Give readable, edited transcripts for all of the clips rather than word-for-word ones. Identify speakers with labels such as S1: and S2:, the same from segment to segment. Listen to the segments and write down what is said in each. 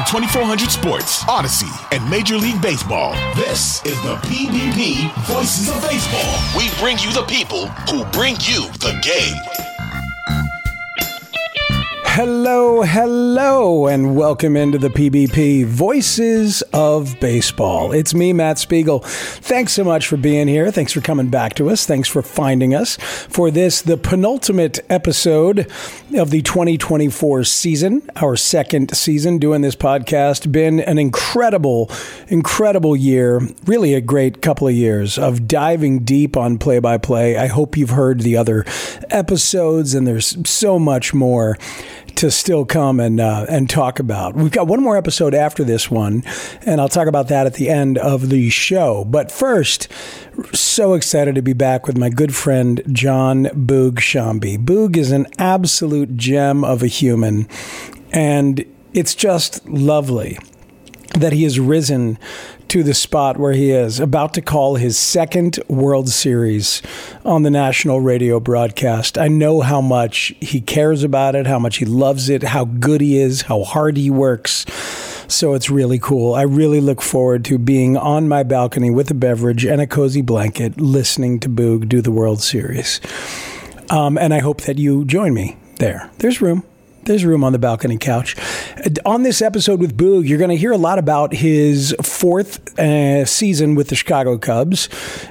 S1: From 2400 Sports, Odyssey, and Major League Baseball, this is the PBP Voices of Baseball. We bring you the people who bring you the game.
S2: Hello, and welcome into the PBP Voices of Baseball. It's me, Matt Spiegel. Thanks so much for being here. Thanks for coming back to us. Thanks for finding us for this, the penultimate episode of the 2024 season, our second season doing this podcast. Been an incredible year, really a great couple of years of diving deep on play-by-play. I hope you've heard the other episodes, and there's so much more to still come and talk about. We've got one more episode after this one, and I'll talk about that at the end of the show. But first, so excited to be back with my good friend, John Boog Sciambi. Boog is an absolute gem of a human, and it's just lovely that he has risen to the spot where he is, about to call his second World Series on the national radio broadcast. I know how much he cares about it, how much he loves it, how good he is, how hard he works. So it's really cool. I really look forward to being on my balcony with a beverage and a cozy blanket, listening to Boog do the World Series. And I hope that you join me there. There's room. There's room on the balcony couch. On this episode with Boog, you're going to hear a lot about his fourth season with the Chicago Cubs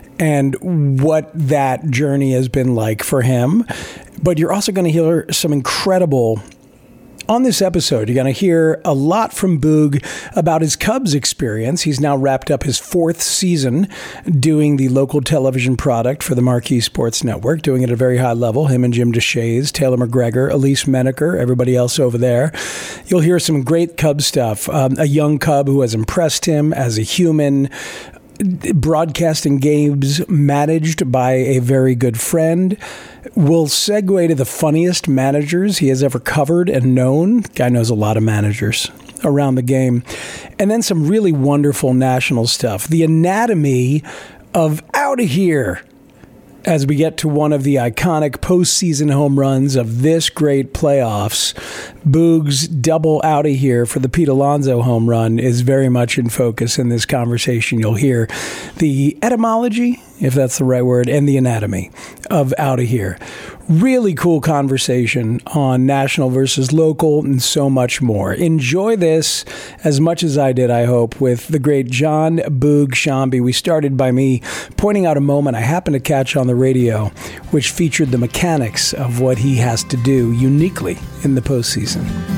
S2: and what that journey has been like for him. But you're also going to hear some incredible... On this episode, you're going to hear a lot from Boog about his Cubs experience. He's now wrapped up his fourth season doing the local television product for the Marquee Sports Network, doing it at a very high level. Him and Jim Deshaies, Taylor McGregor, Elise Menaker, everybody else over there. You'll hear some great Cub stuff. A young Cub who has impressed him as a human, broadcasting games managed by a very good friend. We'll segue to the funniest managers he has ever covered and known. Guy knows a lot of managers around the game. And then some really wonderful national stuff. The anatomy of Outta Here, as we get to one of the iconic postseason home runs of this great playoffs. Boog's double Outta Here for the Pete Alonso home run is very much in focus in this conversation. You'll hear the etymology, if that's the right word, and the anatomy of Outta Here. Really cool conversation on national versus local and so much more. Enjoy this as much as I did, I hope, with the great John Boog Sciambi. We started by me pointing out a moment I happened to catch on the radio, which featured the mechanics of what he has to do uniquely in the postseason.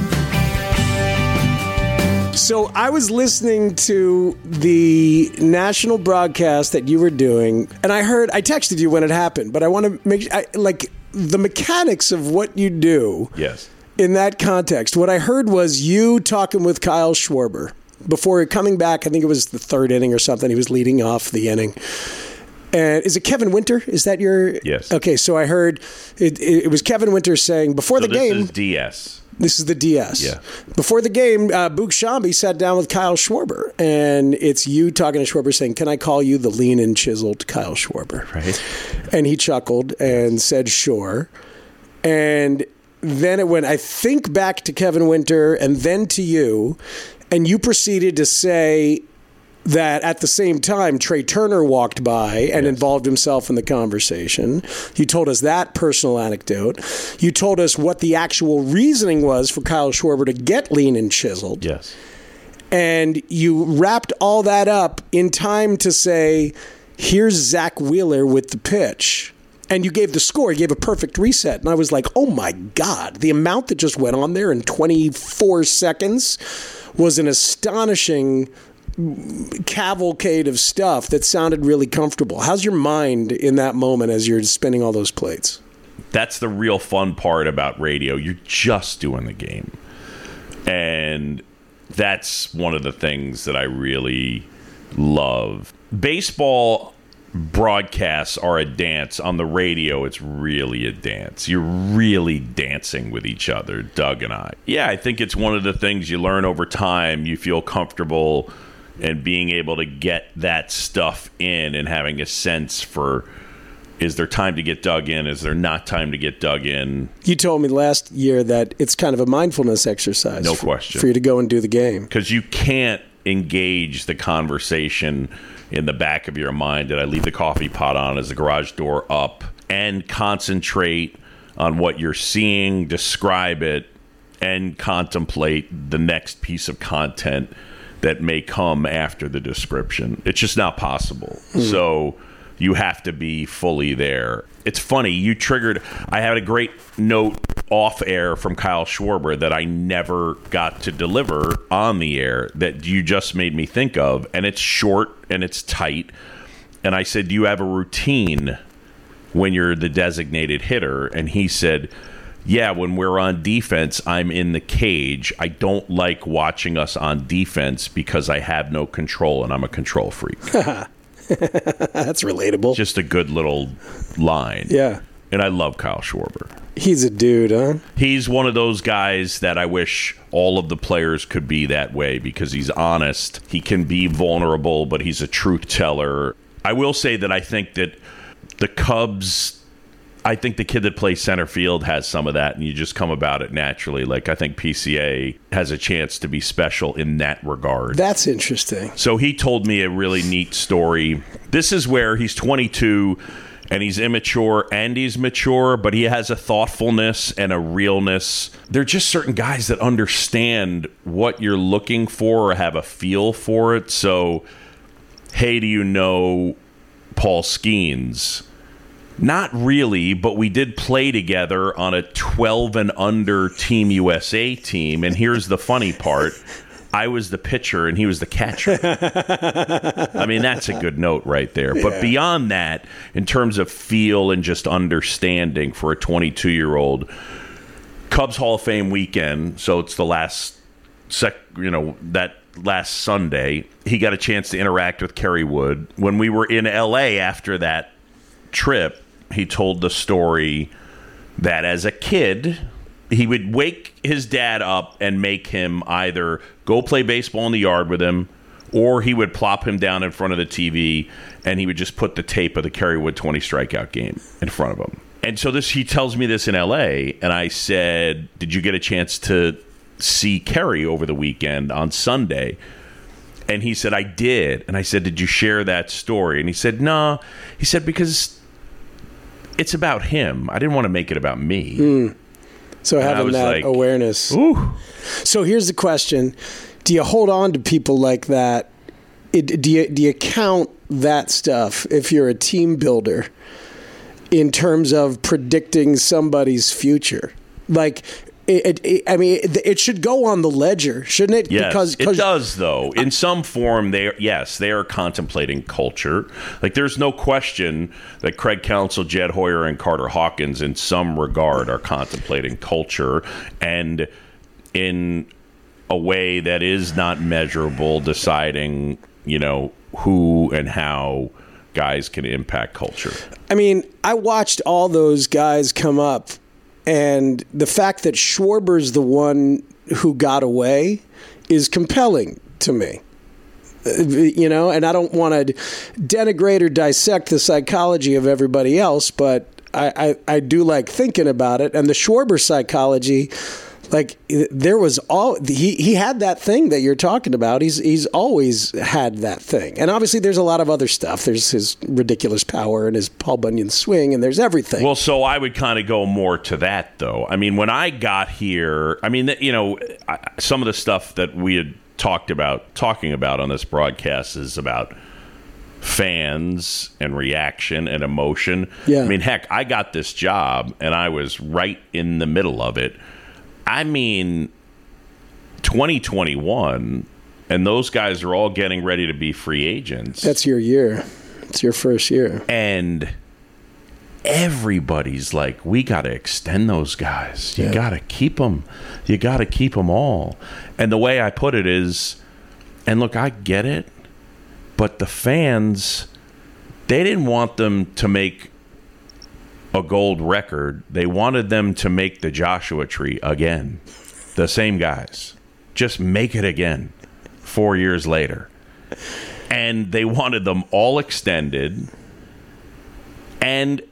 S2: So I was listening to the national broadcast that you were doing, and I texted you when it happened, but I want to make the mechanics of what you do.
S3: Yes.
S2: In that context, what I heard was you talking with Kyle Schwarber before coming back. I think it was the third inning or something. He was leading off the inning. And is it Kevin Winter? Is that your...
S3: Yes.
S2: Okay, so I heard it was Kevin Winter saying before the game...
S3: This is DS.
S2: This is the DS.
S3: Yeah.
S2: Before the game, Boog Sciambi sat down with Kyle Schwarber, and it's you talking to Schwarber saying, "Can I call you the lean and chiseled Kyle Schwarber?"
S3: Right.
S2: And he chuckled and said, "Sure." And then it went, I think, back to Kevin Winter and then to you, and you proceeded to say that at the same time, Trey Turner walked by and involved himself in the conversation. You told us that personal anecdote. You told us what the actual reasoning was for Kyle Schwarber to get lean and chiseled.
S3: Yes.
S2: And you wrapped all that up in time to say, here's Zach Wheeler with the pitch. And you gave the score. You gave a perfect reset. And I was like, oh, my God. The amount that just went on there in 24 seconds was an astonishing cavalcade of stuff that sounded really comfortable. How's your mind in that moment as you're spinning all those plates?
S3: That's the real fun part about radio. You're just doing the game. And that's one of the things that I really love. Baseball broadcasts are a dance. On the radio, it's really a dance. You're really dancing with each other, Doug and I. Yeah, I think it's one of the things you learn over time. You feel comfortable and being able to get that stuff in and having a sense for, Is there time to get dug in? Is there not time to get dug in?
S2: You told me last year that it's kind of a mindfulness exercise.
S3: No question.
S2: For you to go and do the game.
S3: Because you can't engage the conversation in the back of your mind. Did I leave the coffee pot on? Is the garage door up? And concentrate on what you're seeing, describe it, and contemplate the next piece of content that may come after the description. It's just not possible. So you have to be fully there. It's funny, I had a great note off air from Kyle Schwarber that I never got to deliver on the air that you just made me think of, and it's short and it's tight. And I said, do you have a routine when you're the designated hitter? And he said, yeah, when we're on defense, I'm in the cage. I don't like watching us on defense because I have no control and I'm a control freak.
S2: That's relatable.
S3: Just a good little line.
S2: Yeah.
S3: And I love Kyle Schwarber.
S2: He's a dude, huh?
S3: He's one of those guys that I wish all of the players could be that way because he's honest. He can be vulnerable, but he's a truth teller. I will say that I think that the Cubs, I think the kid that plays center field has some of that, and you just come about it naturally. Like, I think PCA has a chance to be special in that regard.
S2: That's interesting.
S3: So he told me a really neat story. This is where he's 22, and he's immature and he's mature, but he has a thoughtfulness and a realness. They're just certain guys that understand what you're looking for or have a feel for it. So, hey, do you know Paul Skeens? Not really, but we did play together on a 12 and under Team USA team. And here's the funny part. I was the pitcher and he was the catcher. I mean, that's a good note right there. But beyond that, in terms of feel and just understanding for a 22-year-old, Cubs Hall of Fame weekend, so it's the last that last Sunday, he got a chance to interact with Kerry Wood. When we were in LA after that trip, he told the story that as a kid, he would wake his dad up and make him either go play baseball in the yard with him, or he would plop him down in front of the TV and he would just put the tape of the Kerry Wood 20 strikeout game in front of him. And so he tells me this in LA, and I said, did you get a chance to see Kerry over the weekend on Sunday? And he said, I did. And I said, did you share that story? And he said, no. He said, because it's about him. I didn't want to make it about me.
S2: So having that awareness.
S3: Ooh.
S2: So here's the question. Do you hold on to people like that? Do you count that stuff if you're a team builder in terms of predicting somebody's future? Like, it should go on the ledger, shouldn't it?
S3: Yes,
S2: because
S3: it does, though. In some form, they are contemplating culture. Like, there's no question that Craig Counsell, Jed Hoyer, and Carter Hawkins, in some regard, are contemplating culture, and in a way that is not measurable, deciding, who and how guys can impact culture.
S2: I mean, I watched all those guys come up. And the fact that Schwarber's the one who got away is compelling to me. And I don't want to denigrate or dissect the psychology of everybody else, but I do like thinking about it. And the Schwarber psychology, like, there was he had that thing that you're talking about. He's always had that thing. And obviously there's a lot of other stuff. There's his ridiculous power and his Paul Bunyan swing, and there's everything.
S3: Well, so I would kind of go more to that, though. I mean, when I got here, some of the stuff that we had talking about on this broadcast is about fans and reaction and emotion.
S2: Yeah.
S3: I mean, heck, I got this job and I was right in the middle of it. I mean, 2021, and those guys are all getting ready to be free agents.
S2: That's your year. It's your first year.
S3: And everybody's like, we got to extend those guys. You got to keep them. You got to keep them all. And the way I put it is, and look, I get it, but the fans, they didn't want them to make a gold record. They wanted them to make the Joshua Tree again. The same guys. Just make it again 4 years later. And they wanted them all extended. And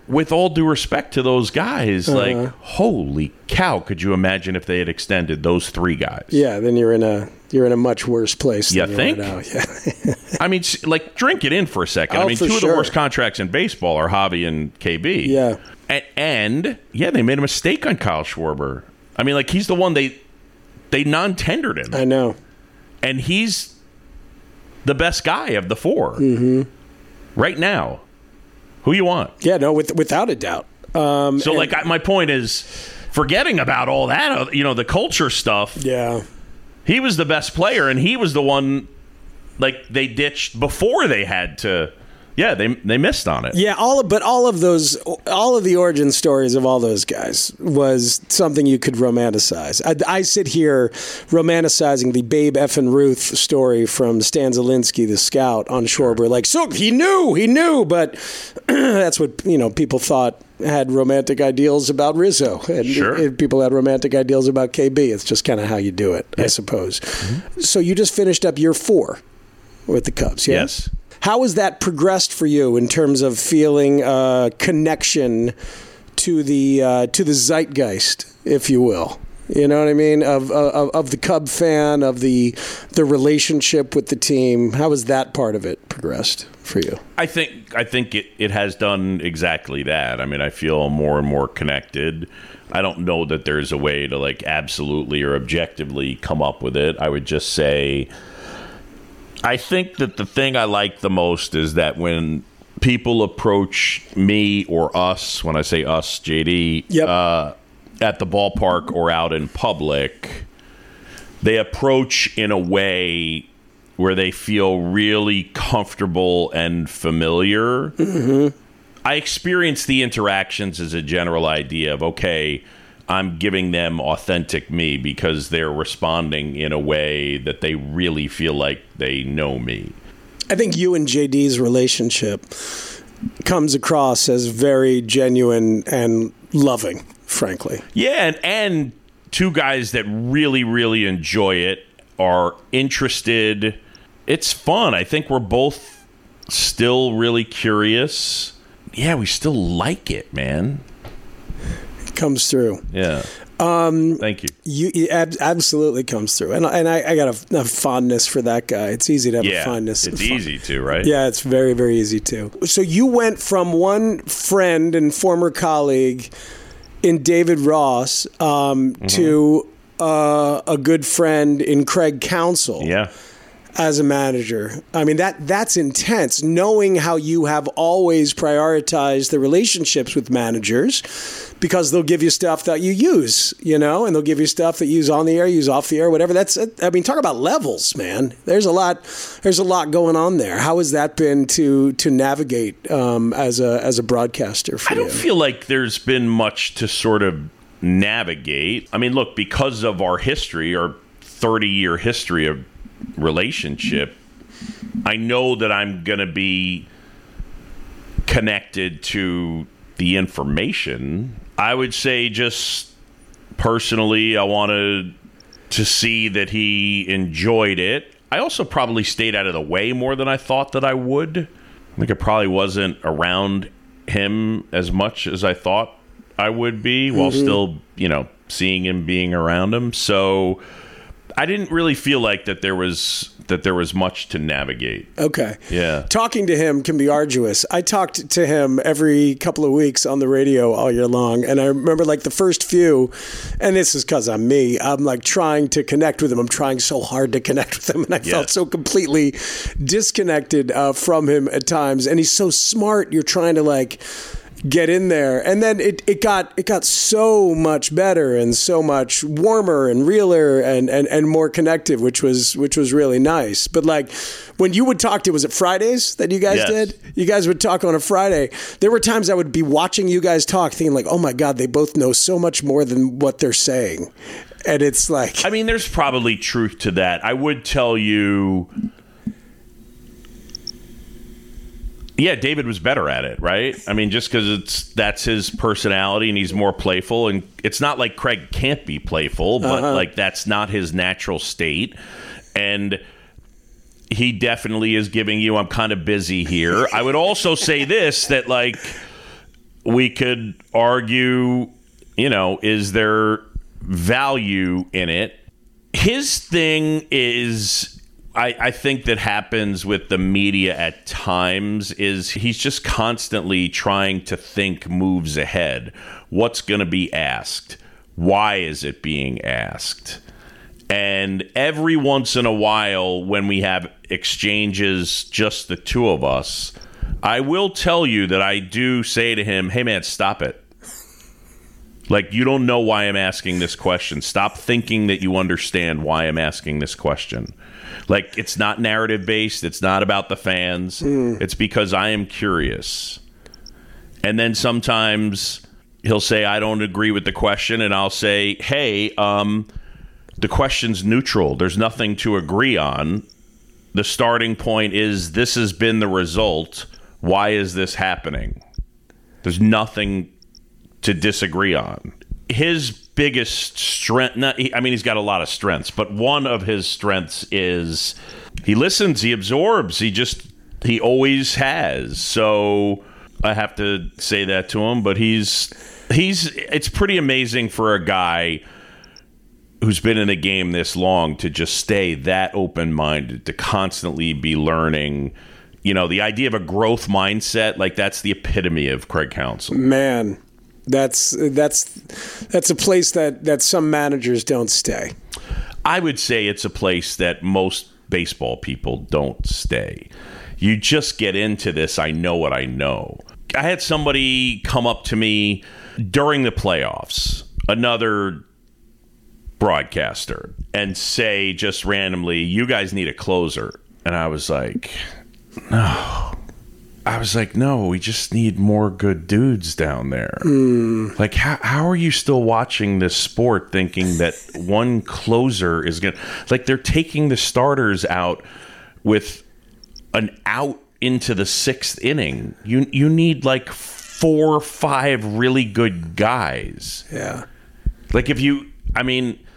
S3: with all due respect to those guys, like, holy cow, could you imagine if they had extended those 3 guys?
S2: Yeah, then you're in a much worse place than
S3: you think?
S2: Are now. Yeah.
S3: I mean, like, drink it in for a second.
S2: Oh,
S3: I mean, 2 of
S2: sure.
S3: the worst contracts in baseball are Javi and KB.
S2: Yeah.
S3: And they made a mistake on Kyle Schwarber. I mean, like, he's the one they non-tendered him.
S2: I know.
S3: And he's the best guy of the 4 right now. Who you want?
S2: Yeah, no, without a doubt.
S3: My point is, forgetting about all that, the culture stuff.
S2: Yeah.
S3: He was the best player, and he was the one, like, they ditched before they had to. Yeah, they missed on it.
S2: Yeah, all of the origin stories of all those guys was something you could romanticize. I sit here romanticizing the Babe effing Ruth story from Stan Zielinski, the scout, on Schwarber. Like, so he knew, but that's what people thought had romantic ideals about Rizzo, and
S3: sure.
S2: People had romantic ideals about KB. It's just kind of how you do it, I suppose. Mm-hmm. So you just finished up year 4 with the Cubs, yeah?
S3: Yes.
S2: How has that progressed for you in terms of feeling connection to the zeitgeist, if you will? You know what I mean? Of the Cub fan, of the relationship with the team. How has that part of it progressed for you?
S3: I think it has done exactly that. I mean, I feel more and more connected. I don't know that there's a way to, like, absolutely or objectively come up with it. I would just say, I think that the thing I like the most is that when people approach me or us, when I say us, JD, at the ballpark or out in public, they approach in a way where they feel really comfortable and familiar. Mm-hmm. I experience the interactions as a general idea of, okay, I'm giving them authentic me because they're responding in a way that they really feel like they know me.
S2: I think you and JD's relationship comes across as very genuine and loving, frankly.
S3: Yeah, and 2 guys that really, really enjoy it, are interested. It's fun. I think we're both still really curious. Yeah, we still like it, man.
S2: Comes through.
S3: Yeah. Thank you.
S2: It absolutely comes through, and I got a fondness for that guy. It's easy to have a fondness.
S3: It's easy to, right?
S2: Yeah, it's very, very easy to. So you went from one friend and former colleague in David Ross to a good friend in Craig Counsell.
S3: Yeah.
S2: As a manager. I mean, that's intense, knowing how you have always prioritized the relationships with managers, because they'll give you stuff that you use, and they'll give you stuff that you use on the air, use off the air, whatever. Talk about levels, man. There's a lot going on there. How has that been to navigate as a broadcaster for you?
S3: I don't feel like there's been much to sort of navigate. I mean, look, because of our history, our 30-year history of relationship, I know that I'm going to be connected to the information. I would say, just personally, I wanted to see that he enjoyed it. I also probably stayed out of the way more than I thought that I would. I think I probably wasn't around him as much as I thought I would be, while still, seeing him, being around him. So I didn't really feel like that there was much to navigate.
S2: Okay.
S3: Yeah.
S2: Talking to him can be arduous. I talked to him every couple of weeks on the radio all year long, and I remember, like, the first few, and this is because I'm me, I'm like trying to connect with him. I'm trying so hard to connect with him, and I felt so completely disconnected from him at times. And he's so smart. You're trying to, like, get in there, and then it got so much better and so much warmer and realer and more connective, which was really nice. But, like, when you would talk to, was it Fridays that you guys did? You guys would talk on a Friday. There were times I would be watching you guys talk, thinking, like, oh my God, they both know so much more than what they're saying. And it's like, I
S3: mean, there's probably truth to that. I would tell you, yeah, David was better at it, right? I mean, just because that's his personality and he's more playful. And it's not like Craig can't be playful, but like, that's not his natural state. And he definitely is giving you, I'm kind of busy here. I would also say this, that, like, we could argue, is there value in it? His thing is, I think that happens with the media at times, is he's just constantly trying to think moves ahead. What's going to be asked? Why is it being asked? And every once in a while, when we have exchanges, just the two of us, I will tell you that I do say to him, hey, man, stop it. Like, you don't know why I'm asking this question. Stop thinking that you understand why I'm asking this question. Like, it's not narrative-based. It's not about the fans. It's because I am curious. And then sometimes he'll say, I don't agree with the question. And I'll say, hey, the question's neutral. There's nothing to agree on. The starting point is this has been the result. Why is this happening? There's nothing to disagree on. His biggest strength, he's got a lot of strengths, but one of his strengths is he listens, he absorbs, he always has. So I have to say that to him, but it's pretty amazing for a guy who's been in the game this long to just stay that open-minded, to constantly be learning. The idea of a growth mindset, like, that's the epitome of Craig Counsell.
S2: Man, that's a place that some managers don't stay.
S3: I would say it's a place that most baseball people don't stay. You just get into this, I know what I know. I had somebody come up to me during the playoffs, another broadcaster, and say just randomly, you guys need a closer. And I was like, no. We just need more good dudes down there. Like, how are you still watching this sport thinking that one closer is going to... Like, they're taking the starters out with an out into the sixth inning. You need, like, 4 or 5 really good guys.
S2: Yeah.
S3: Like, if you had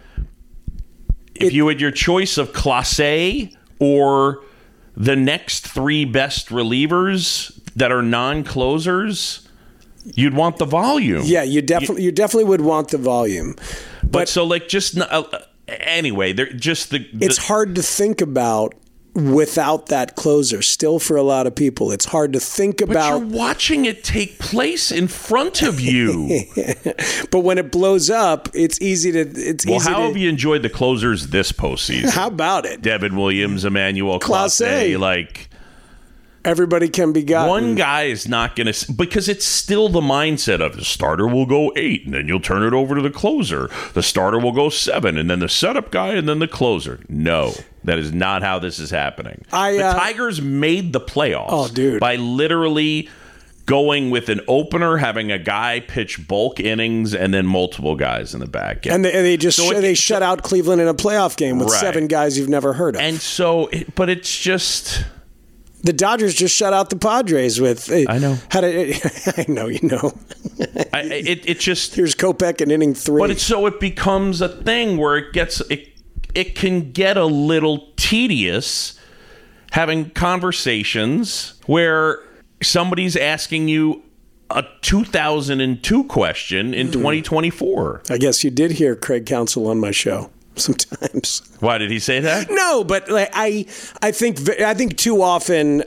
S3: your choice of Clase or the next 3 best relievers that are non-closers, you'd want the volume.
S2: Yeah, you definitely would want the volume.
S3: But so, like, just anyway, they're just
S2: it's hard to think about without that closer. Still, for a lot of people, it's hard to think about.
S3: But you're watching it take place in front of you.
S2: But when it blows up, it's easy to.
S3: How have you enjoyed the closers this postseason?
S2: How about it?
S3: Devin Williams, Emmanuel Clase, like.
S2: Everybody can be gotten.
S3: One guy is not going to... Because it's still the mindset of the starter will go 8, and then you'll turn it over to the closer. The starter will go 7, and then the setup guy, and then the closer. No, that is not how this is happening. The Tigers made the playoffs by literally going with an opener, having a guy pitch bulk innings, and then multiple guys in the back end.
S2: And they shut out Cleveland in a playoff game with 7 guys you've never heard of.
S3: And so, but it's just...
S2: The Dodgers just shut out the Padres with.
S3: I know.
S2: I know, you know.
S3: It just.
S2: Here's Kopech in inning 3.
S3: But it becomes a thing where it can get a little tedious having conversations where somebody's asking you a 2002 question in 2024.
S2: I guess you did hear Craig Counsell on my show. Sometimes.
S3: Why did he say that?
S2: No, but I think too often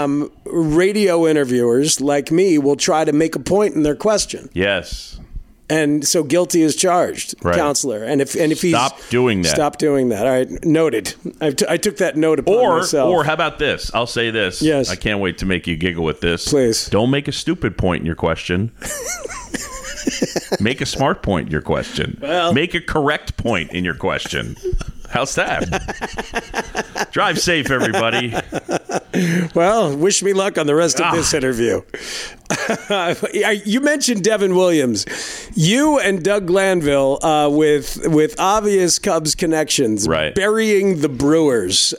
S2: radio interviewers like me will try to make a point in their question.
S3: Yes.
S2: And so guilty is charged,
S3: right.
S2: Counselor. And if he's
S3: stop doing that. All right,
S2: noted. I took that note upon myself.
S3: Or how about this? I'll say this.
S2: Yes.
S3: I can't wait to make you giggle with this.
S2: Please.
S3: Don't make a stupid point in your question. Make a smart point in your question.
S2: Well,
S3: make a correct point in your question. How's that? Drive safe, everybody.
S2: Well, wish me luck on the rest of this interview. You mentioned Devin Williams. You and Doug Glanville, with obvious Cubs connections,
S3: right.
S2: Burying the Brewers.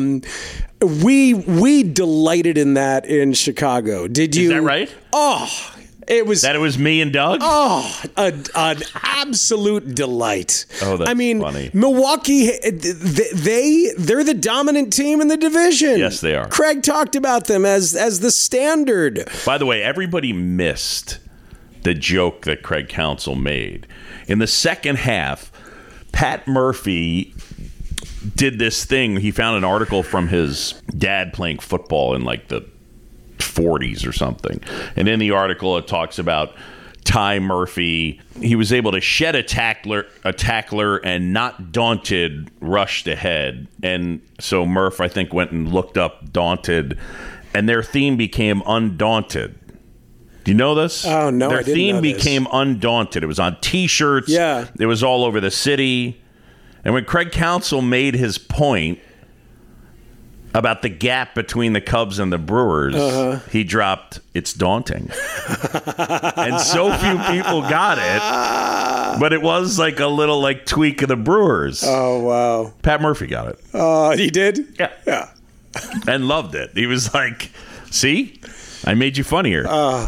S2: We delighted in that in Chicago. Did you?
S3: Is that right?
S2: Oh. It was
S3: me and Doug?
S2: Oh, an absolute delight.
S3: Oh, that's funny.
S2: Milwaukee, they're the dominant team in the division.
S3: Yes, they are.
S2: Craig talked about them as the standard.
S3: By the way, everybody missed the joke that Craig Counsell made. In the second half, Pat Murphy did this thing. He found an article from his dad playing football in like the 40s or something. And in the article, it talks about Ty Murphy. He was able to shed a tackler and not daunted rushed ahead. And so Murph, I think, went and looked up daunted, and their theme became undaunted. Do you know this?
S2: Oh, no,
S3: Their
S2: I didn't
S3: theme
S2: know this.
S3: became undaunted. It was on T-shirts.
S2: Yeah.
S3: It was all over the city. And when Craig Counsell made his point about the gap between the Cubs and the Brewers, he dropped, "It's daunting." And so few people got it. But it was like a little like tweak of the Brewers.
S2: Oh, wow.
S3: Pat Murphy got it.
S2: He did?
S3: Yeah.
S2: Yeah.
S3: And loved it. He was like, "See? I made you funnier."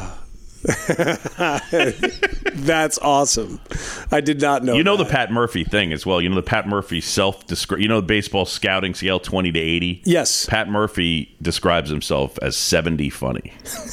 S2: That's awesome. I did not know
S3: You know
S2: that.
S3: the Pat Murphy thing as well. You know the Pat Murphy self-describe. You know the baseball scouting scale 20 to 80?
S2: Yes.
S3: Pat Murphy describes himself as 70 funny.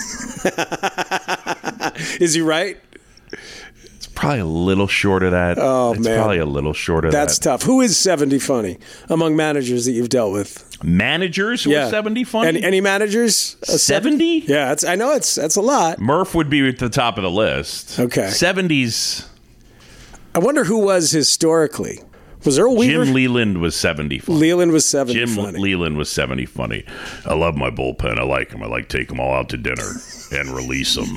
S2: Is he right?
S3: It's probably a little short of that.
S2: Oh,
S3: it's
S2: man.
S3: probably a little short of
S2: That's
S3: that.
S2: tough. Who is 70 funny among managers that you've dealt with?
S3: Managers who are 70 funny?
S2: And any managers?
S3: 70?
S2: Yeah, I know that's a lot.
S3: Murph would be at the top of the list.
S2: Okay.
S3: 70s.
S2: I wonder who was historically. Was Earl Weaver?
S3: Jim Leland was 70 funny.
S2: Leland was 70
S3: Jim
S2: funny.
S3: Leland was 70 funny. I love my bullpen. I like them. I like to take them all out to dinner and release them.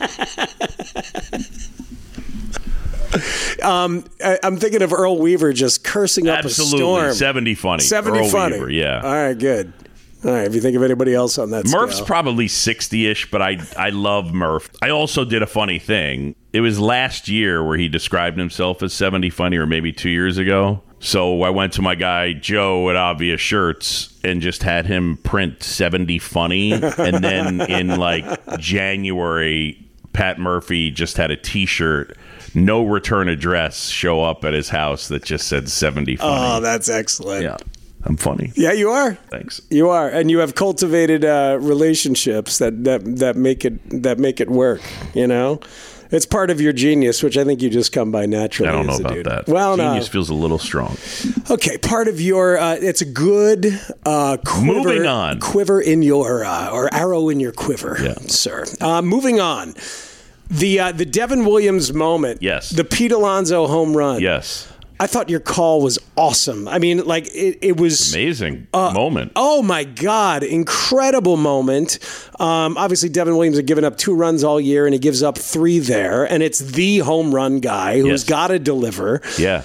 S2: I'm thinking of Earl Weaver just cursing up
S3: Absolutely.
S2: a storm.
S3: 70 funny.
S2: 70
S3: Earl
S2: funny.
S3: Weaver, yeah.
S2: All right, good. All right, if you think of anybody else on that
S3: Murph's
S2: scale.
S3: probably 60-ish, but I love Murph. I also did a funny thing. It was last year where he described himself as 70 funny, or maybe 2 years ago. So I went to my guy Joe at Obvious Shirts and just had him print 70 funny. And then in like January, Pat Murphy just had a T-shirt, no return address, show up at his house that just said 70 funny.
S2: Oh, that's excellent.
S3: Yeah, I'm funny.
S2: Yeah, you are.
S3: Thanks.
S2: You are, and you have cultivated relationships that make it work. You know, it's part of your genius, which I think you just come by naturally.
S3: I don't know
S2: as a
S3: about
S2: dude.
S3: that.
S2: Well,
S3: Genius feels a little strong.
S2: okay. Part of your it's a good quiver.
S3: Moving on.
S2: Quiver in your or arrow in your quiver,
S3: Yeah.
S2: sir. Moving on. The Devin Williams moment.
S3: Yes.
S2: The Pete Alonso home run.
S3: Yes.
S2: I thought your call was awesome. I mean, like it was
S3: Amazing moment.
S2: Oh my God, incredible moment. Obviously, Devin Williams had given up 2 runs all year, and he gives up 3 there, and it's the home run guy who's
S3: Yes.
S2: got to deliver.
S3: Yeah.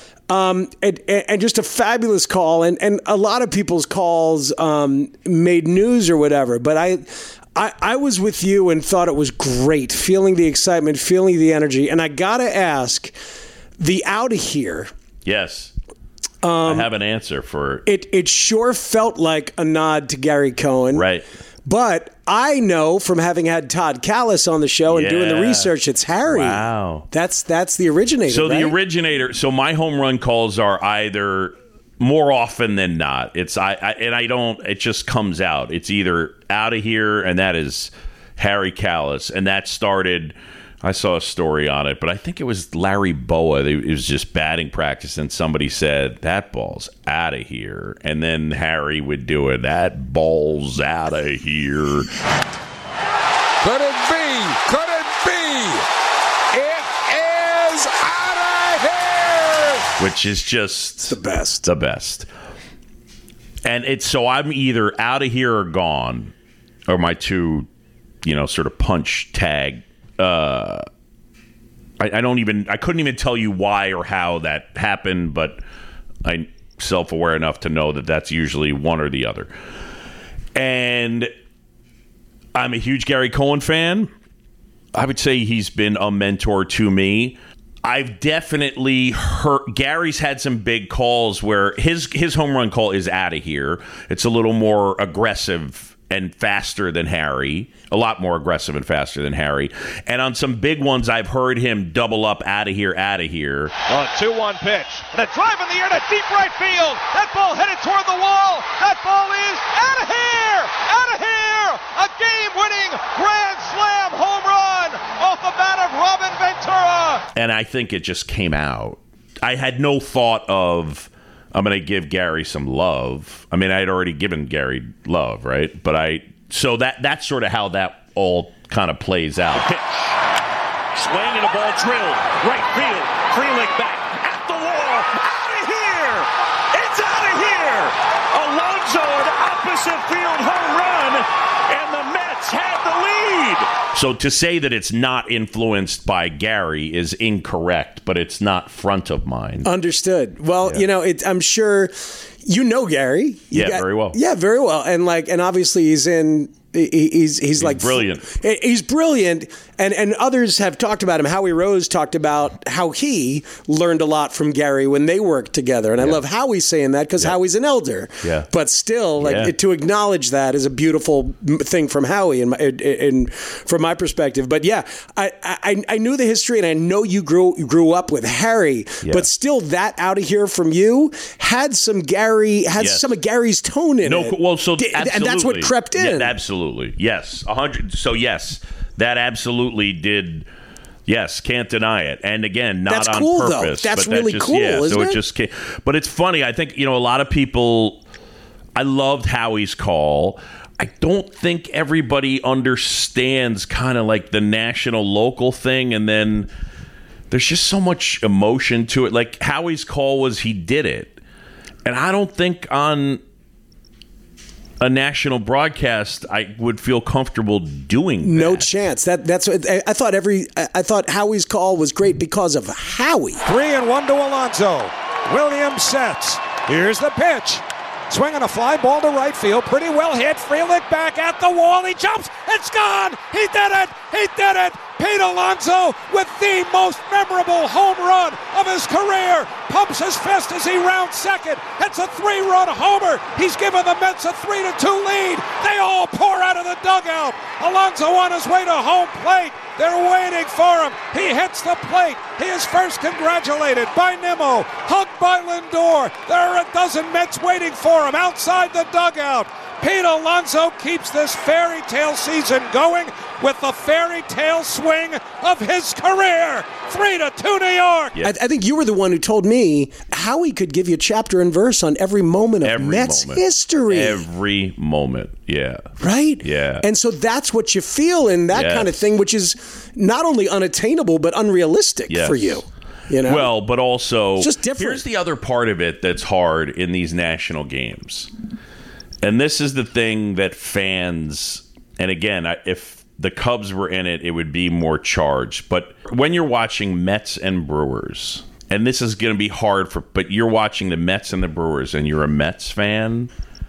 S2: And just a fabulous call, and a lot of people's calls made news or whatever, but I was with you and thought it was great, feeling the excitement, feeling the energy, and I gotta ask, the out of here.
S3: Yes. I have an answer for
S2: It sure felt like a nod to Gary Cohen.
S3: right.
S2: But I know from having had Todd Callis on the show and doing the
S3: Yeah.
S2: research, it's Harry.
S3: Wow.
S2: That's the originator,
S3: So
S2: right?
S3: the originator. So my home run calls are either more often than not. It's I don't. It just comes out. It's either out of here, and that is Harry Callis, and that started. I saw a story on it, but I think it was Larry Boa. It was just batting practice, and somebody said, "That ball's out of here." And then Harry would do it. "That ball's out of here."
S4: Could it be? Could it be? It is out of here!
S3: Which is just
S2: the best.
S3: the best. And it's so I'm either out of here or gone, or my two, sort of punch tag. I couldn't even tell you why or how that happened, but I'm self-aware enough to know that that's usually one or the other. And I'm a huge Gary Cohen fan. I would say he's been a mentor to me. I've definitely heard Gary's had some big calls where his home run call is out of here. It's a little more aggressive and faster than Harry. A lot more aggressive and faster than Harry. And on some big ones, I've heard him double up out of here, out of here.
S5: Oh, 2-1 pitch. And a drive in the air to deep right field. That ball headed toward the wall. That ball is out of here! Out of here! A game-winning grand slam home run off the bat of Robin Ventura.
S3: And I think it just came out. I had no thought of, I'm going to give Gary some love. I mean, I had already given Gary love, right? But so that's sort of how that all kind of plays out.
S5: Pitch. Swing and a ball drilled. Right field. Frelick back. At the wall. Out of here. It's out of here. Alonso, an opposite field home run. And the Mets had the lead.
S3: So to say that it's not influenced by Gary is incorrect, but it's not front of mind.
S2: Understood. Well, I'm sure you know Gary.
S3: Very well.
S2: Yeah, very well. And obviously he's like
S3: brilliant.
S2: He's brilliant, and others have talked about him. Howie Rose talked about how he learned a lot from Gary when they worked together, and I love Howie saying that because Howie's an elder.
S3: Yeah.
S2: But still, to acknowledge that is a beautiful thing from Howie, and from my perspective. But I knew the history, and I know you grew up with Harry, but still, that out of here from you had some of Gary's tone in it.
S3: Well, so
S2: and that's what crept in.
S3: Yeah, absolutely. Yes. 100. So yes, that absolutely did. Yes, can't deny it. And again, not
S2: that's
S3: on
S2: cool,
S3: purpose.
S2: Though. That's really cool, isn't
S3: so
S2: it?
S3: It just came. But it's funny. I think, a lot of people, I loved Howie's call. I don't think everybody understands kind of like the national local thing. And then there's just so much emotion to it. Like Howie's call was he did it. And I don't think on a national broadcast I would feel comfortable doing that.
S2: No chance. That's what I thought. I thought Howie's call was great because of Howie.
S6: 3-1 to Alonso. Williams sets. Here's the pitch. Swinging a fly ball to right field. Pretty well hit. Frelick back at the wall. He jumps. It's gone. He did it. He did it. Pete Alonso with the most memorable home run of his career. Pumps his fist as he rounds second. It's a 3-run homer. He's given the Mets a 3-2 lead. They all pour out of the dugout. Alonso on his way to home plate. They're waiting for him. He hits the plate. He is first congratulated by Nimmo, hugged by Lindor. There are a dozen Mets waiting for him outside the dugout. Pete Alonso keeps this fairy tale season going with the fairy tale swing of his career. 3-2 New York.
S2: Yeah. I think you were the one who told me how he could give you chapter and verse on every moment of Mets history.
S3: Every moment, yeah.
S2: Right?
S3: Yeah.
S2: And so that's what you feel in that kind of thing, which is not only unattainable, but unrealistic for you.
S3: Well, but also,
S2: it's just different.
S3: Here's the other part of it that's hard in these national games. And this is the thing that fans, and again, if the Cubs were in it, it would be more charged. But when you're watching Mets and Brewers, and this is going to be hard but you're watching the Mets and the Brewers, and you're a Mets fan,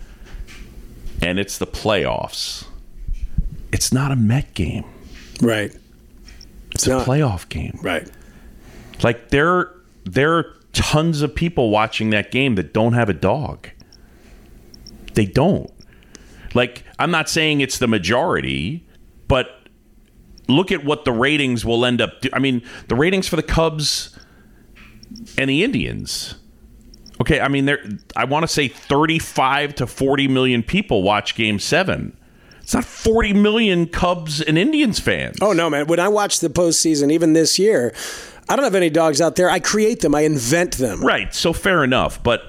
S3: and it's the playoffs. It's not a Met game.
S2: Right.
S3: It's a playoff game.
S2: Right.
S3: Like, there are tons of people watching that game that don't have a dog. They don't. Like, I'm not saying it's the majority, but look at what the ratings will end up doing. I mean, the ratings for the Cubs and the Indians. Okay, I mean, I want to say 35 to 40 million people watch Game 7. It's not 40 million Cubs and Indians fans.
S2: Oh, no, man. When I watch the postseason, even this year, I don't have any dogs out there. I create them. I invent them.
S3: Right, so fair enough. But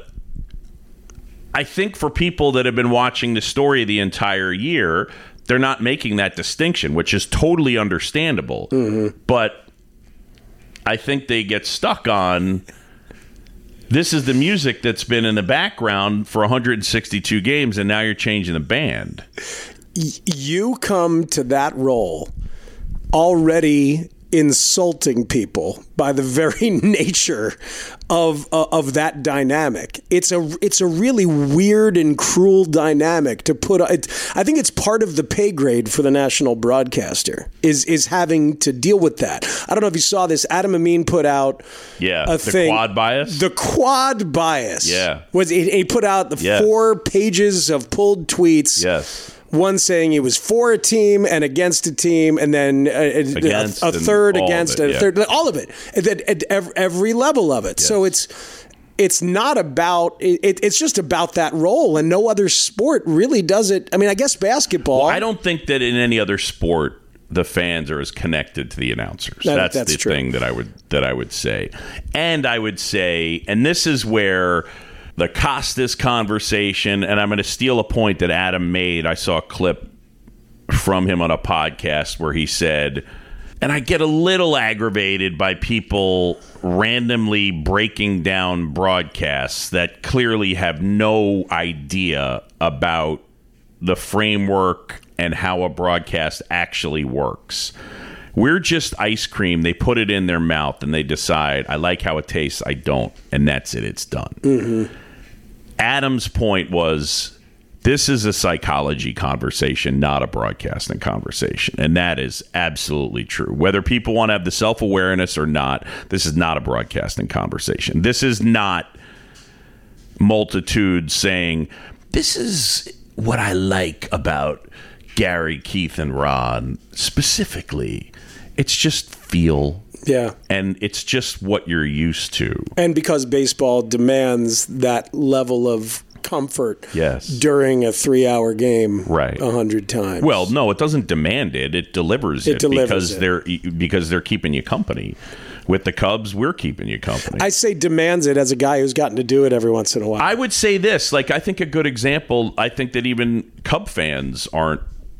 S3: I think for people that have been watching the story the entire year, they're not making that distinction, which is totally understandable. Mm-hmm. But I think they get stuck on, this is the music that's been in the background for 162 games, and now you're changing the band.
S2: You come to that role already insulting people by the very nature of that dynamic. It's a really weird and cruel dynamic to put. I think it's part of the pay grade for the national broadcaster is having to deal with that. I don't know if you saw this. Adam Amin put out a thing.
S3: Quad bias.
S2: The quad bias.
S3: Yeah.
S2: Was he put out the 4 pages of pulled tweets.
S3: Yes.
S2: One saying he was for a team and against a team, and then a third against and a third. All of it, at every level of it. Yes. So it's not about. It's just about that role, and no other sport really does it. I mean, I guess basketball.
S3: Well, I don't think that in any other sport the fans are as connected to the announcers.
S2: That's
S3: the
S2: true.
S3: thing that I would say. And I would say, and this is where the Costas conversation, and I'm going to steal a point that Adam made. I saw a clip from him on a podcast where he said, and I get a little aggravated by people randomly breaking down broadcasts that clearly have no idea about the framework and how a broadcast actually works. We're just ice cream. They put it in their mouth and they decide, I like how it tastes, I don't. And that's it. It's done. Mm-hmm. Adam's point was, this is a psychology conversation, not a broadcasting conversation. And that is absolutely true. Whether people want to have the self-awareness or not, this is not a broadcasting conversation. This is not multitudes saying, this is what I like about Gary, Keith, and Ron specifically. It's just feel.
S2: Yeah.
S3: And it's just what you're used to.
S2: And because baseball demands that level of comfort during a 3-hour game 100 times.
S3: Well, no, it doesn't demand it. It delivers it because they're keeping you company. With the Cubs, we're keeping you company.
S2: I say demands it as a guy who's gotten to do it every once in a while.
S3: I would say this, like, I think a good example, I think that even Cub fans aren't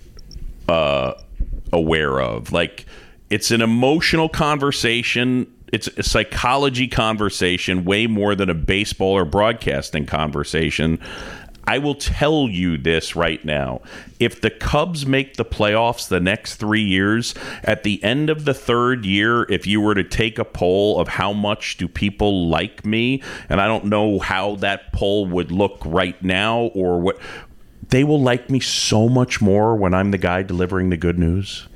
S3: aware of. Like, it's an emotional conversation. It's a psychology conversation way more than a baseball or broadcasting conversation. I will tell you this right now. If the Cubs make the playoffs the next 3 years, at the end of the third year, if you were to take a poll of how much do people like me, and I don't know how that poll would look right now or what, they will like me so much more when I'm the guy delivering the good news.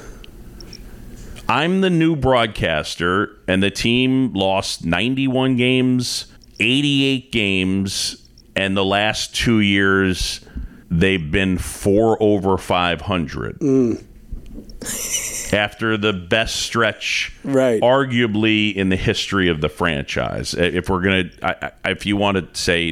S3: I'm the new broadcaster, and the team lost 91 games, 88 games, and the last 2 years, they've been 4 over 500. After the best stretch, arguably, in the history of the franchise. If we're going to, if you want to say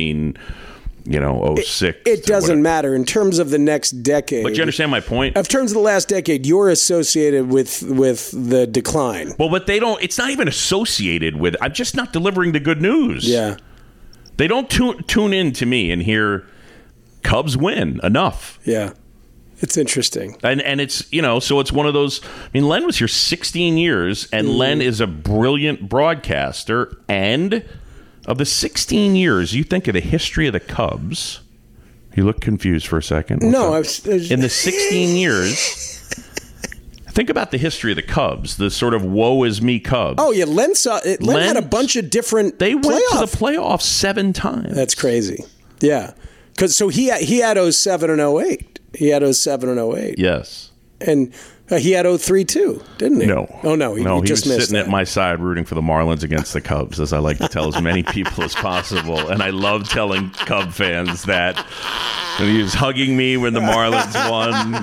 S3: 06.
S2: It doesn't matter in terms of the next decade.
S3: But you understand my point?
S2: In terms of the last decade, you're associated with the decline.
S3: Well, but they don't. It's not even associated with. I'm just not delivering the good news.
S2: Yeah.
S3: They don't tune in to me and hear Cubs win enough.
S2: Yeah. It's interesting.
S3: And it's, so it's one of those. I mean, Len was here 16 years, and Len is a brilliant broadcaster. And of the 16 years, you think of the history of the Cubs. You look confused for a second.
S2: In
S3: the 16 years. Think about the history of the Cubs, the sort of woe is me Cubs.
S2: Oh, yeah. Len had a bunch of different
S3: They went to the playoffs 7 times.
S2: That's crazy. Yeah. So he had 07 and 08. He had 07 and 08.
S3: Yes.
S2: And he had 03 too, didn't he?
S3: No.
S2: Oh, no. He just
S3: was
S2: missed
S3: sitting
S2: that.
S3: at my side rooting for the Marlins against the Cubs, as I like to tell as many people as possible. And I love telling Cub fans that. And he was hugging me when the Marlins won.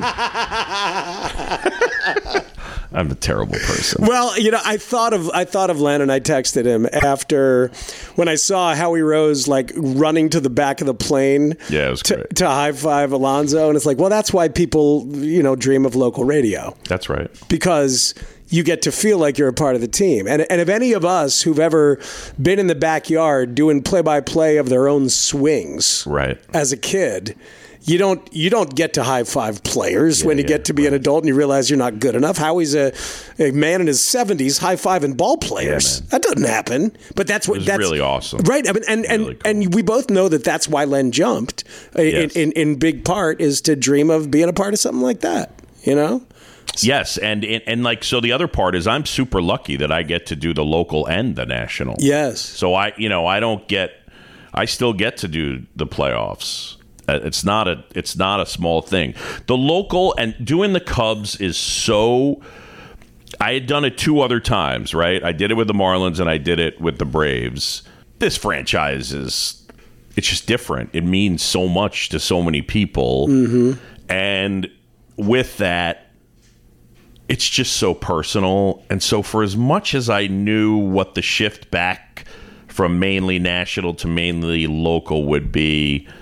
S3: I'm a terrible person.
S2: Well, I thought of Len, and I texted him after when I saw Howie Rose like running to the back of the plane.
S3: Yeah, it was great.
S2: To high five Alonso, and it's like, well, that's why people dream of local radio.
S3: That's right.
S2: Because you get to feel like you're a part of the team. And if any of us who've ever been in the backyard doing play-by-play of their own swings as a kid, you don't get to high-five players when you get to be an adult and you realize you're not good enough. Howie's a man in his 70s high-fiving ball players. That doesn't happen. But that's
S3: really awesome.
S2: Right. I mean, really cool. And we both know that's why Len jumped in big part is to dream of being a part of something like that,
S3: Yes, and so the other part is I'm super lucky that I get to do the local and the national.
S2: Yes.
S3: So I still get to do the playoffs. It's not a small thing. The local and doing the Cubs is so. I had done it 2 other times, right? I did it with the Marlins and I did it with the Braves. This franchise it's just different. It means so much to so many people, and with that. It's just so personal. And so for as much as I knew what the shift back from mainly national to mainly local would be,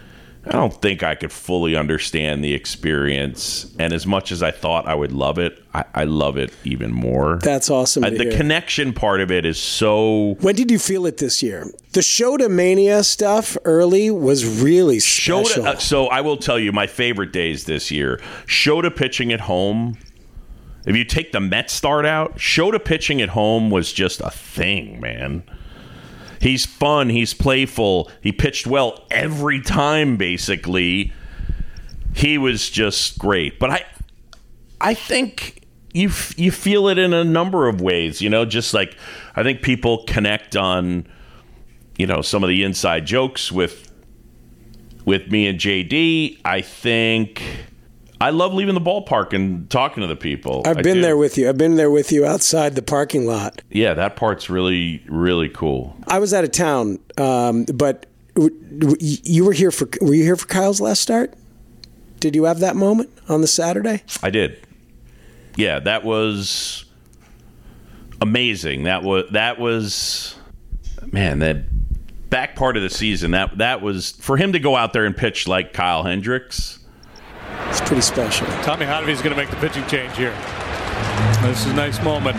S3: I don't think I could fully understand the experience. And as much as I thought I would love it, I love it even more.
S2: That's awesome.
S3: The connection part of it is so...
S2: When did you feel it this year? The Shota Mania stuff early was really special.
S3: Shota, so I will tell you my favorite days this year. Shota pitching at home. If you take the Mets start out, Shota pitching at home was just a thing, man. He's fun. He's playful. He pitched well every time, basically. He was just great. But I think you feel it in a number of ways, just like I think people connect on, some of the inside jokes with me and JD. I think I love leaving the ballpark and talking to the people.
S2: I've been there with you. I've been there with you outside the parking lot.
S3: Yeah, that part's really, really cool.
S2: I was out of town, but you were here for Kyle's last start? Did you have that moment on the Saturday?
S3: I did. Yeah, that was amazing. That was man, that back part of the season, that was for him to go out there and pitch like Kyle Hendricks.
S2: It's pretty special.
S7: Tommy Honavy's going to make the pitching change here. This is a nice moment.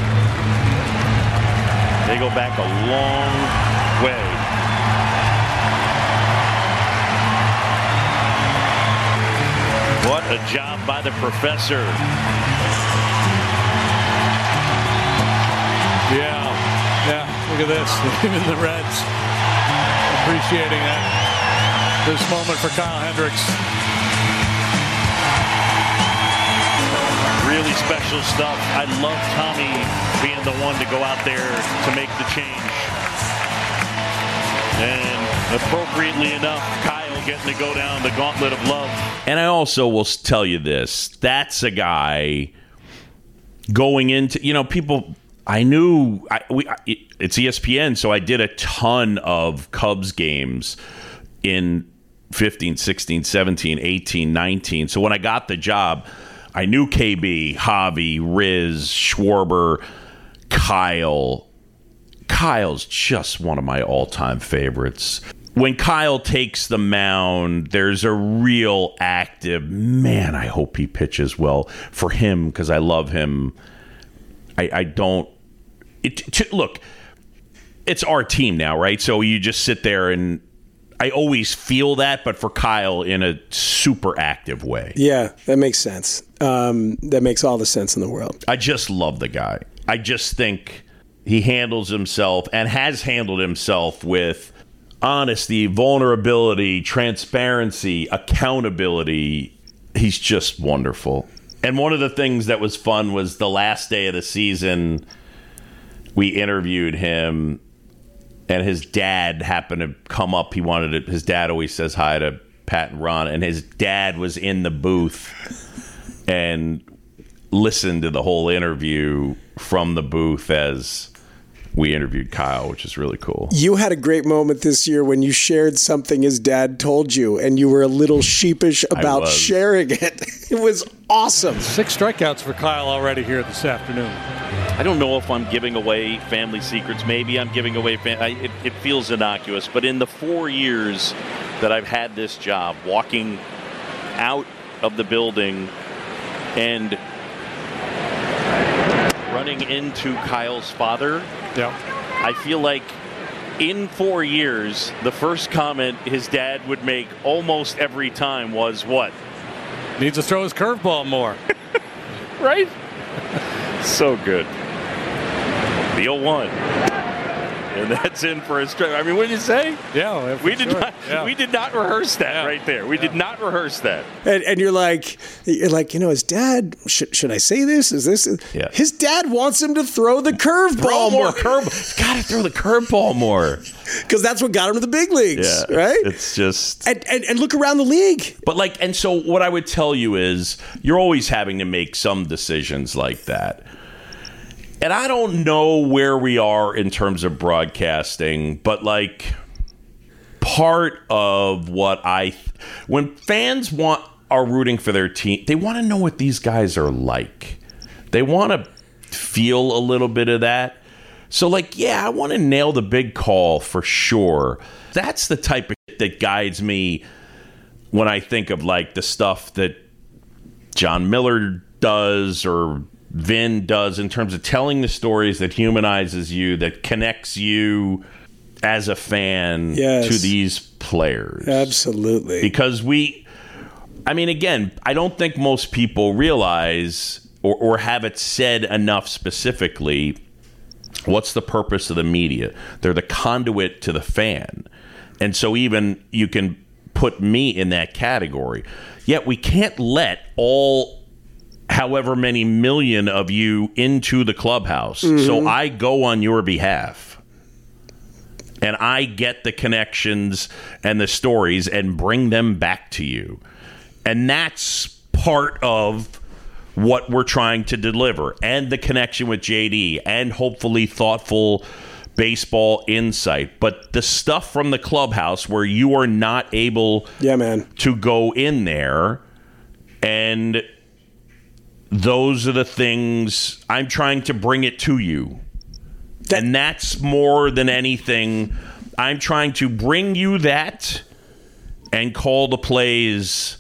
S5: They go back a long way. What a job by the professor.
S7: Yeah, look at this. Even the Reds appreciating that. This moment for Kyle Hendricks.
S5: Really special stuff. I love Tommy being the one to go out there to make the change. And appropriately enough, Kyle getting to go down the gauntlet of love.
S3: And I also will tell you this. That's a guy going into, people, I knew, it's ESPN, so I did a ton of Cubs games in 15, 16, 17, 18, 19. So when I got the job, I knew KB, Javi, Riz, Schwarber, Kyle. Kyle's just one of my all-time favorites. When Kyle takes the mound, there's a real active, man, I hope he pitches well for him because I love him. Look, it's our team now, right? So you just sit there and I always feel that, but for Kyle in a super active way.
S2: Yeah, that makes sense. That makes all the sense in the world.
S3: I just love the guy. I just think he handles himself and has handled himself with honesty, vulnerability, transparency, accountability. He's just wonderful. And one of the things that was fun was the last day of the season, we interviewed him. And his dad happened to come up. His dad always says hi to Pat and Ron. And his dad was in the booth and listened to the whole interview from the booth as we interviewed Kyle, which is really cool.
S2: You had a great moment this year when you shared something his dad told you, and you were a little sheepish about sharing it. It was awesome.
S7: 6 strikeouts for Kyle already here this afternoon.
S5: I don't know if I'm giving away family secrets. Maybe I'm giving away it feels innocuous, but in the 4 years that I've had this job, walking out of the building and running into Kyle's father, I feel like in 4 years, the first comment his dad would make almost every time was what?
S7: Needs to throw his curveball more.
S5: Right? So good. The 0-1. And that's in for a strike. I mean, what did you say?
S7: Yeah,
S5: we did not rehearse that right there. We did not rehearse that.
S2: And you're like, his dad. Should I say this? Is this?
S3: Yeah.
S2: His dad wants him to throw the curveball more.
S3: Got to throw the curveball more.
S2: Because that's what got him to the big leagues, right?
S3: It's just
S2: and look around the league.
S3: But and so what I would tell you is you're always having to make some decisions like that. And I don't know where we are in terms of broadcasting, but part of what when fans are rooting for their team, they want to know what these guys are like. They want to feel a little bit of that. So I want to nail the big call for sure. That's the type of shit that guides me when I think of like the stuff that John Miller does or Vin does in terms of telling the stories that humanizes you, that connects you as a fan to these players.
S2: Absolutely.
S3: Because again, I don't think most people realize or have it said enough specifically, what's the purpose of the media? They're the conduit to the fan. And so even you can put me in that category. Yet we can't let all however many million of you into the clubhouse. Mm-hmm. So I go on your behalf. And I get the connections and the stories and bring them back to you. And that's part of what we're trying to deliver. And the connection with JD and hopefully thoughtful baseball insight. But the stuff from the clubhouse where you are not able to go in there, and those are the things I'm trying to bring it to you. And that's more than anything. I'm trying to bring you that and call the plays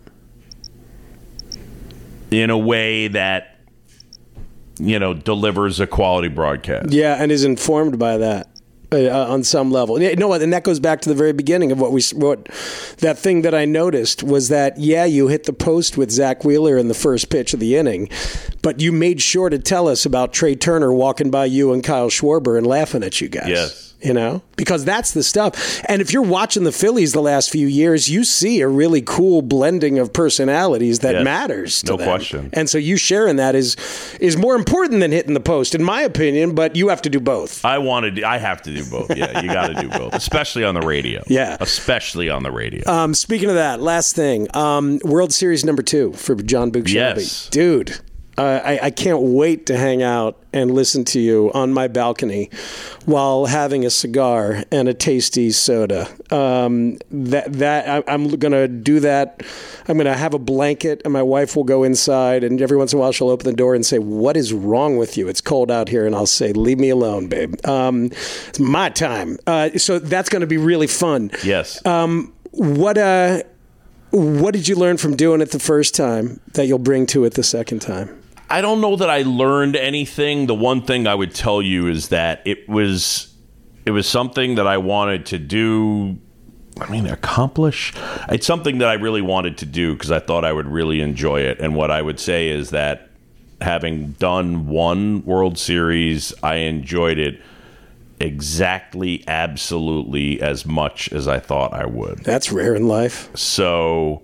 S3: in a way that, delivers a quality broadcast.
S2: Yeah, and is informed by that on some level. You know what? And that goes back to the very beginning of what that thing that I noticed was that, you hit the post with Zach Wheeler in the first pitch of the inning, but you made sure to tell us about Trey Turner walking by you and Kyle Schwarber and laughing at you guys.
S3: Yes.
S2: Because that's the stuff. And if you're watching the Phillies the last few years, you see a really cool blending of personalities that matters to them.
S3: No question.
S2: And so you sharing that is more important than hitting the post, in my opinion, but you have to do both.
S3: I have to do both. Yeah, you got to do both, especially on the radio.
S2: Yeah.
S3: Especially on the radio.
S2: Speaking of that, last thing, World Series #2 for John Boog Shelby.
S3: Yes.
S2: Dude. I can't wait to hang out and listen to you on my balcony while having a cigar and a tasty soda. I'm going to do that. I'm going to have a blanket, and my wife will go inside, and every once in a while she'll open the door and say, "What is wrong with you? It's cold out here." And I'll say, "Leave me alone, babe. It's my time." So that's going to be really fun.
S3: Yes.
S2: What did you learn from doing it the first time that you'll bring to it the second time?
S3: I don't know that I learned anything. The one thing I would tell you is that it was something that I wanted to do. Accomplish. It's something that I really wanted to do because I thought I would really enjoy it. And what I would say is that having done one World Series, I enjoyed it exactly, absolutely as much as I thought I would.
S2: That's rare in life.
S3: So,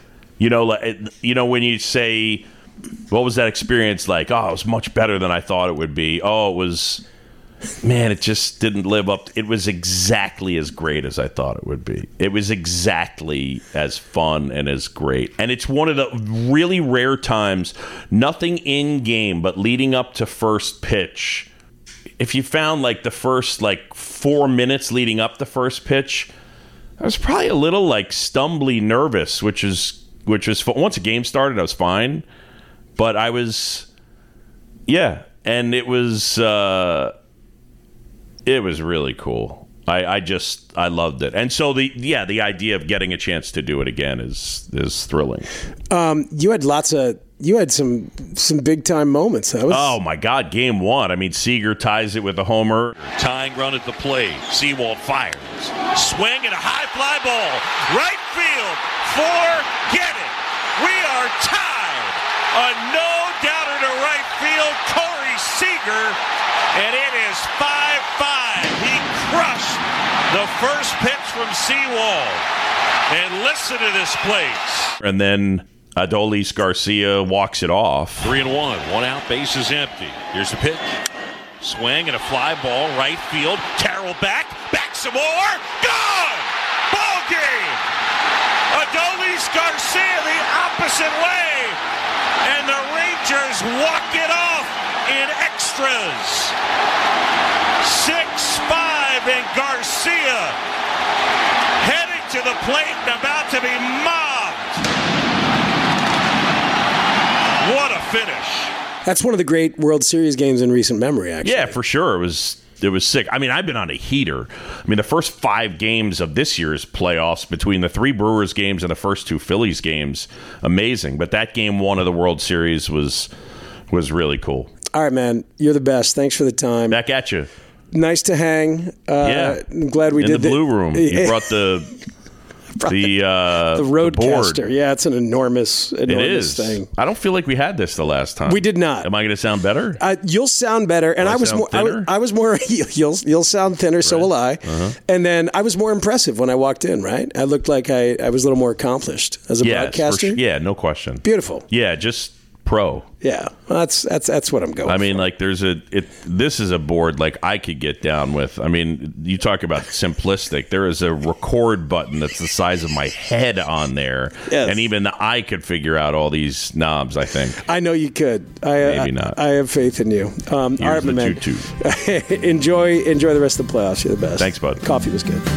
S3: when you say, what was that experience like? Oh, it was much better than I thought it would be. Oh, it was, it just didn't live up. It was exactly as great as I thought it would be. It was exactly as fun and as great. And it's one of the really rare times, nothing in game, but leading up to first pitch. If you found the first 4 minutes leading up the first pitch, I was probably a little stumbly nervous, which was fun. Once the game started, I was fine, but I was, and it was really cool. I loved it, and so the idea of getting a chance to do it again is thrilling.
S2: You had some big time moments.
S3: Oh my God, Game 1. Seager ties it with a homer.
S5: Tying run at the plate. Sewald fires. Swing and a high fly ball. Right field. Forget it. We are tied. A no-doubter to right field. Corey Seager. And it is 5-5. He crushed the first pitch from Sewald. And listen to this place.
S3: And then Adolis Garcia walks it off.
S5: 3-1, 1 out, base is empty. Here's the pitch. Swing and a fly ball, right field. Carroll back some more. Gone! Ball game! Adolis Garcia the opposite way. And the Rangers walk it off in extras. 6-5, and Garcia heading to the plate and about to be mobbed. What a finish.
S2: That's one of the great World Series games in recent memory, actually.
S3: Yeah, for sure. It was It was sick. I mean, I've been on a heater. I mean, the first 5 games of this year's playoffs, between the 3 Brewers games and the first 2 Phillies games, amazing. But that game 1 of the World Series was really cool.
S2: All right, man. You're the best. Thanks for the time.
S3: Back at you.
S2: Nice to hang. I'm glad we did
S3: in the blue room. You brought the
S2: Roadcaster. Yeah, it's an enormous thing.
S3: I don't feel like we had this the last time.
S2: We did not.
S3: Am I going to sound better?
S2: You'll sound better, and I was more. You'll sound thinner. Right. So will I. Uh-huh. And then I was more impressive when I walked in. Right, I looked like I was a little more accomplished as a broadcaster.
S3: Yeah, no question.
S2: Beautiful.
S3: Yeah, just pro.
S2: Yeah, well, that's what I'm going.
S3: I mean,
S2: for.
S3: like this is a board like I could get down with. I mean, you talk about simplistic. There is a record button that's the size of my head on there, yes. And even I could figure out all these knobs. I think. I know you could. Maybe not. I have faith in you. All right, my man. enjoy the rest of the playoffs. You're the best. Thanks, bud. Coffee was good.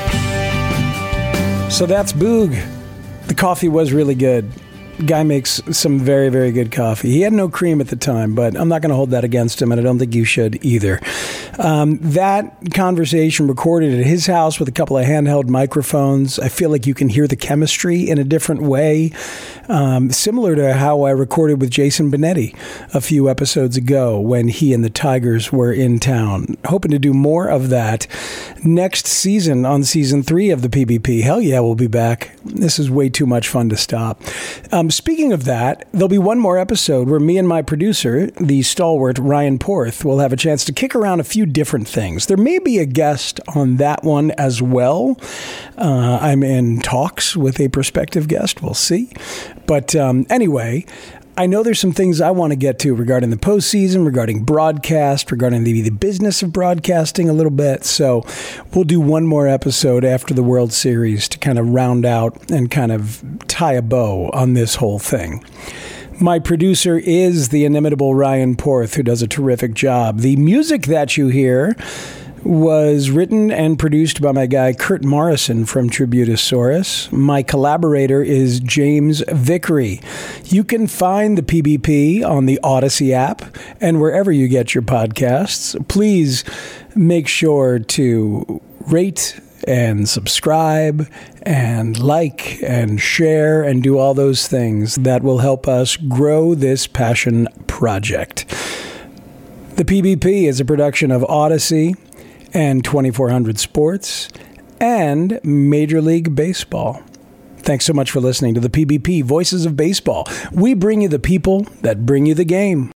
S3: So that's Boog. The coffee was really good. Guy makes some very, very good coffee. He had no cream at the time, but I'm not going to hold that against him, and I don't think you should either. That conversation recorded at his house with a couple of handheld microphones. I feel like you can hear the chemistry in a different way, similar to how I recorded with Jason Benetti a few episodes ago when he and the Tigers were in town. Hoping to do more of that next season on season 3 of the PBP. Hell yeah, we'll be back. This is way too much fun to stop. Speaking of that, there'll be one more episode where me and my producer, the stalwart Ryan Porth, will have a chance to kick around a few different things. There may be a guest on that one as well. I'm in talks with a prospective guest. We'll see. But anyway, I know there's some things I want to get to regarding the postseason, regarding broadcast, regarding the business of broadcasting a little bit. So we'll do one more episode after the World Series to kind of round out and kind of tie a bow on this whole thing. My producer is the inimitable Ryan Porth, who does a terrific job. The music that you hear was written and produced by my guy Kurt Morrison from Tributosaurus. My collaborator is James Vickery. You can find the PBP on the Odyssey app and wherever you get your podcasts. Please make sure to rate and subscribe and like and share and do all those things that will help us grow this passion project. The PBP is a production of Odyssey and 2400 Sports and Major League Baseball. Thanks so much for listening to the PBP Voices of Baseball. We bring you the people that bring you the game.